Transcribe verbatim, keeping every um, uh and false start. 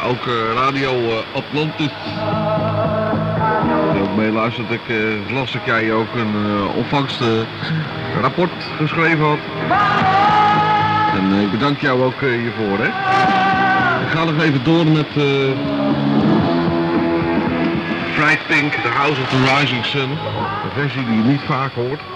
ook uh, Radio uh, Atlantis. Ook meeluisterd, ik uh, las dat jij ook een uh, ontvangstrapport geschreven had. En uh, ik bedank jou ook uh, hiervoor, hè. Ik ga nog even door met uh, Fried Pink, The House of the Rising Sun. Een versie die je niet vaak hoort.